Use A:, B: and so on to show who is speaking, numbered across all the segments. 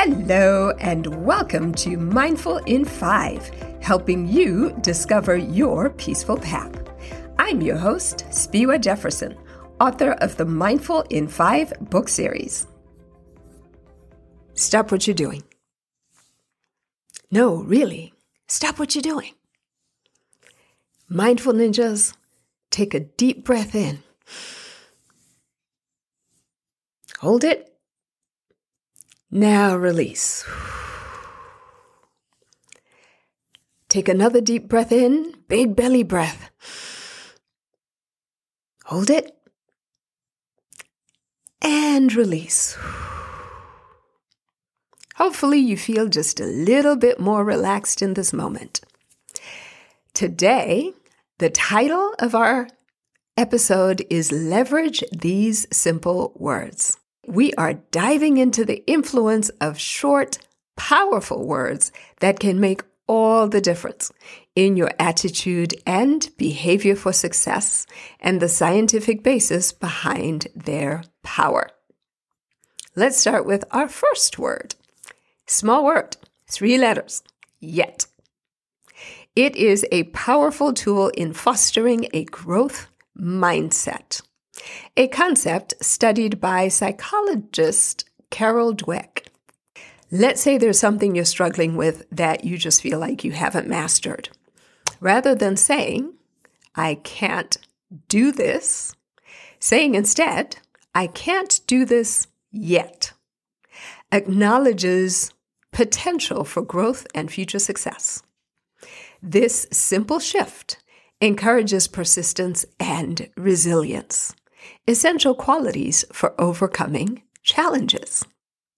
A: Hello and welcome to Mindful in 5, helping you discover your peaceful path. I'm your host, Spiwa Jefferson, author of the Mindful in 5 book series. Stop what you're doing. No, really, stop what you're doing. Mindful ninjas, take a deep breath in. Hold it. Now release. Take another deep breath in, big belly breath. Hold it. And release. Hopefully you feel just a little bit more relaxed in this moment. Today, the title of our episode is Leverage These Simple Words. We are diving into the influence of short, powerful words that can make all the difference in your attitude and behavior for success and the scientific basis behind their power. Let's start with our first word. Small word, 3 letters, yet. It is a powerful tool in fostering a growth mindset, a concept studied by psychologist Carol Dweck. Let's say there's something you're struggling with that you just feel like you haven't mastered. Rather than saying, I can't do this, saying instead, I can't do this yet, acknowledges potential for growth and future success. This simple shift encourages persistence and resilience, essential qualities for overcoming challenges.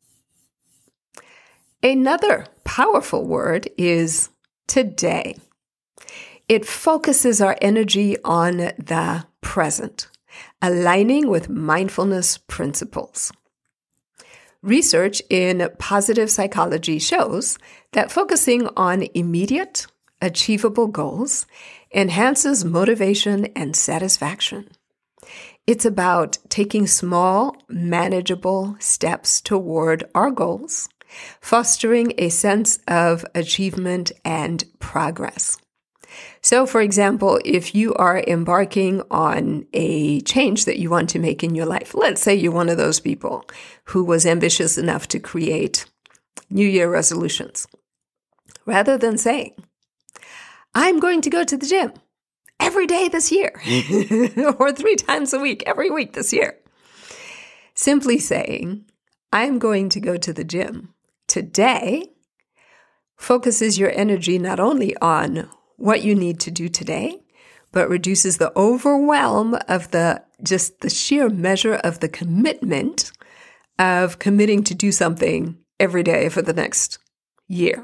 A: Another powerful word is today. It focuses our energy on the present, aligning with mindfulness principles. Research in positive psychology shows that focusing on immediate, achievable goals enhances motivation and satisfaction. It's about taking small, manageable steps toward our goals, fostering a sense of achievement and progress. So, for example, if you are embarking on a change that you want to make in your life, let's say you're one of those people who was ambitious enough to create New Year resolutions. Rather than saying, I'm going to go to the gym every day this year, or 3 times a week, every week this year. Simply saying, I'm going to go to the gym today focuses your energy not only on what you need to do today, but reduces the overwhelm of the sheer measure of the commitment of committing to do something every day for the next year.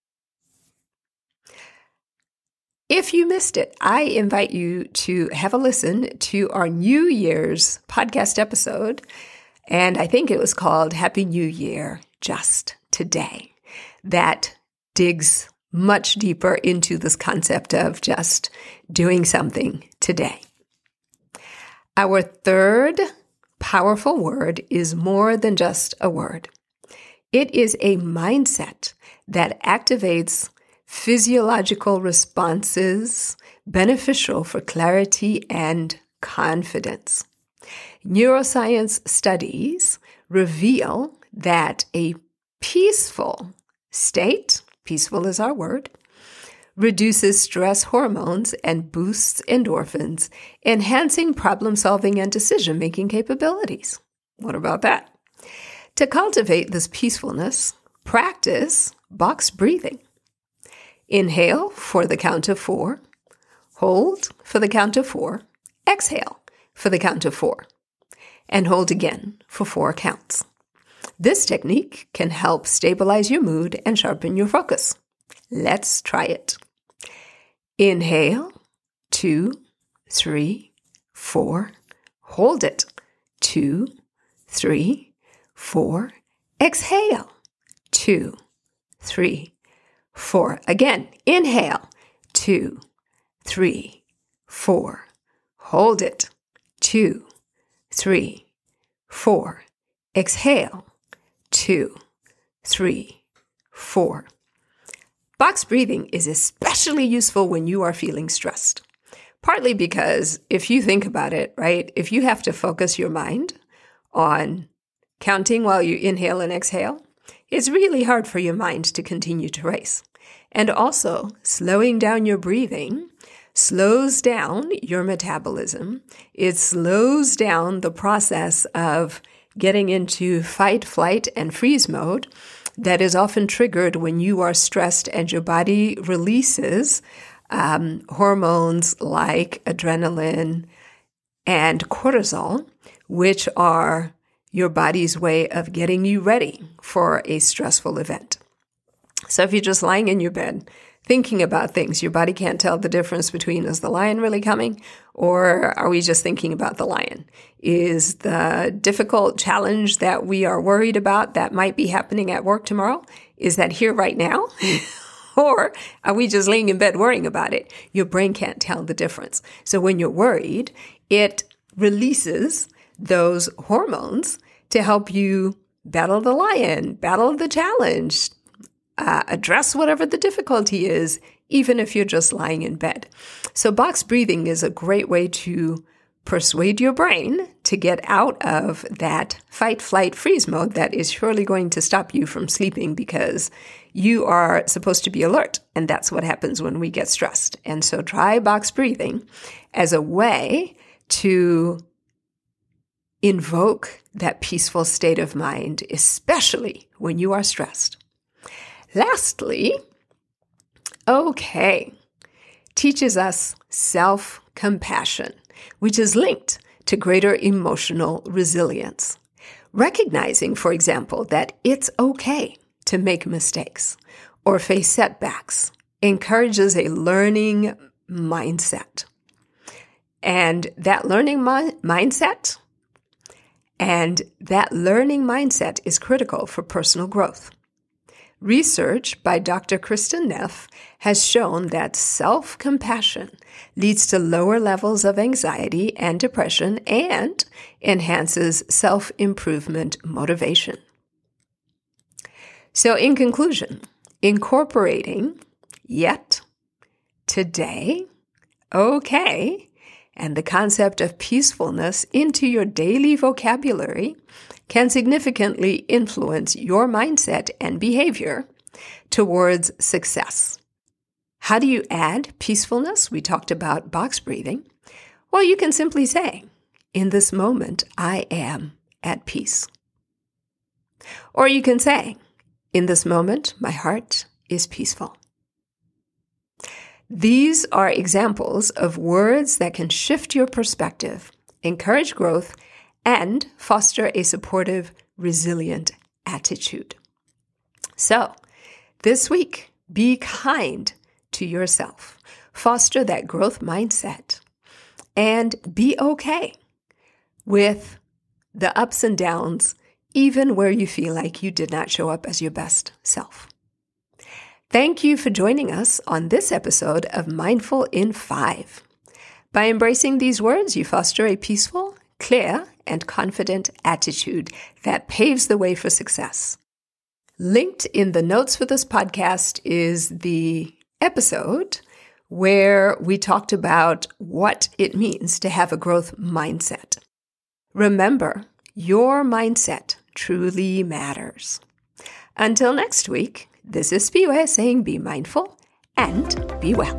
A: If you missed it, I invite you to have a listen to our New Year's podcast episode, and I think it was called Happy New Year, Just Today. That digs much deeper into this concept of just doing something today. Our third powerful word is more than just a word. It is a mindset that activates physiological responses beneficial for clarity and confidence. Neuroscience studies reveal that a peaceful state, peaceful is our word, reduces stress hormones and boosts endorphins, enhancing problem-solving and decision-making capabilities. What about that? To cultivate this peacefulness, practice box breathing. Inhale for the count of 4, hold for the count of 4, exhale for the count of 4, and hold again for 4 counts. This technique can help stabilize your mood and sharpen your focus. Let's try it. Inhale, 2, 3, 4, hold it, 2, 3, 4, exhale, 2, 3, 4. Again, inhale, 2, 3, 4. Hold it, 2, 3, 4. Exhale, 2, 3, 4. Box breathing is especially useful when you are feeling stressed. Partly because if you think about it, right, if you have to focus your mind on counting while you inhale and exhale, it's really hard for your mind to continue to race. And also, slowing down your breathing slows down your metabolism. It slows down the process of getting into fight, flight, and freeze mode that is often triggered when you are stressed and your body releases hormones like adrenaline and cortisol, which are your body's way of getting you ready for a stressful event. So if you're just lying in your bed thinking about things, your body can't tell the difference between, is the lion really coming, or are we just thinking about the lion? Is the difficult challenge that we are worried about that might be happening at work tomorrow, is that here right now? Or are we just laying in bed worrying about it? Your brain can't tell the difference. So when you're worried, it releases those hormones to help you battle the lion, battle the challenge, address whatever the difficulty is, even if you're just lying in bed. So box breathing is a great way to persuade your brain to get out of that fight, flight, freeze mode that is surely going to stop you from sleeping because you are supposed to be alert. And that's what happens when we get stressed. And so try box breathing as a way to invoke that peaceful state of mind, especially when you are stressed. Lastly, teaches us self-compassion, which is linked to greater emotional resilience. Recognizing, for example, that it's okay to make mistakes or face setbacks encourages a learning mindset. And that learning mindset is critical for personal growth. Research by Dr. Kristin Neff has shown that self-compassion leads to lower levels of anxiety and depression and enhances self-improvement motivation. So in conclusion, incorporating yet, today, okay, and the concept of peacefulness into your daily vocabulary can significantly influence your mindset and behavior towards success. How do you add peacefulness? We talked about box breathing. Well, you can simply say, in this moment, I am at peace. Or you can say, in this moment, my heart is peaceful. These are examples of words that can shift your perspective, encourage growth, and foster a supportive, resilient attitude. So, this week, be kind to yourself. Foster that growth mindset and be okay with the ups and downs, even where you feel like you did not show up as your best self. Thank you for joining us on this episode of Mindful in 5. By embracing these words, you foster a peaceful, clear, and confident attitude that paves the way for success. Linked in the notes for this podcast is the episode where we talked about what it means to have a growth mindset. Remember, your mindset truly matters. Until next week, this is Spiwe saying be mindful and be well.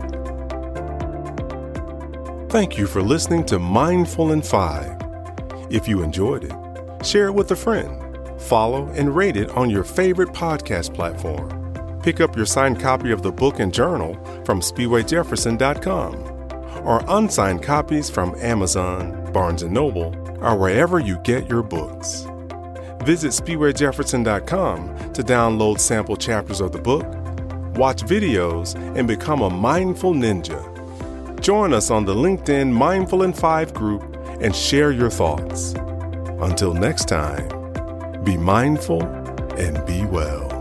B: Thank you for listening to Mindful in 5. If you enjoyed it, share it with a friend. Follow and rate it on your favorite podcast platform. Pick up your signed copy of the book and journal from SpiweJefferson.com or unsigned copies from Amazon, Barnes & Noble, or wherever you get your books. Visit SpiweJefferson.com to download sample chapters of the book, watch videos, and become a mindful ninja. Join us on the LinkedIn Mindful in 5 group and share your thoughts. Until next time, be mindful and be well.